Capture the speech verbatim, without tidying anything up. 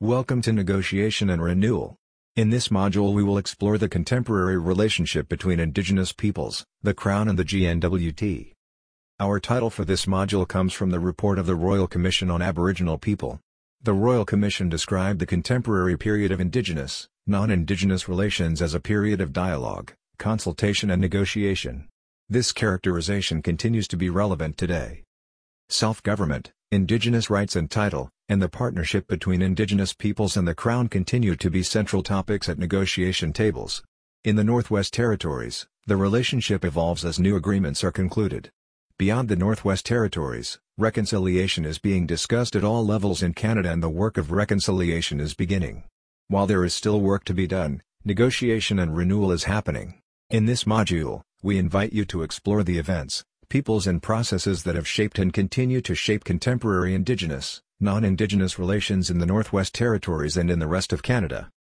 Welcome to Negotiation and Renewal. In this module we will explore the contemporary relationship between Indigenous peoples, the Crown and the G N W T. Our title for this module comes from the report of the Royal Commission on Aboriginal People. The Royal Commission described the contemporary period of Indigenous, non-Indigenous relations as a period of dialogue, consultation and negotiation. This characterization continues to be relevant today. Self-government, Indigenous rights and title, and the partnership between Indigenous peoples and the Crown continue to be central topics at negotiation tables. In the Northwest Territories, the relationship evolves as new agreements are concluded. Beyond the Northwest Territories, reconciliation is being discussed at all levels in Canada and the work of reconciliation is beginning. While there is still work to be done, negotiation and renewal is happening. In this module, we invite you to explore the events, peoples and processes that have shaped and continue to shape contemporary Indigenous, non-Indigenous relations in the Northwest Territories and in the rest of Canada.